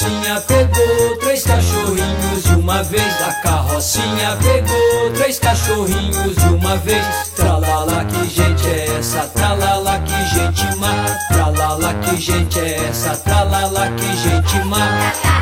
carrocinha pegou três cachorrinhos de uma vez. A carrocinha pegou três cachorrinhos de uma vez. Tralala, que gente é essa? Tralala, que gente má. Tralala, que gente é essa? Tralala, que gente má.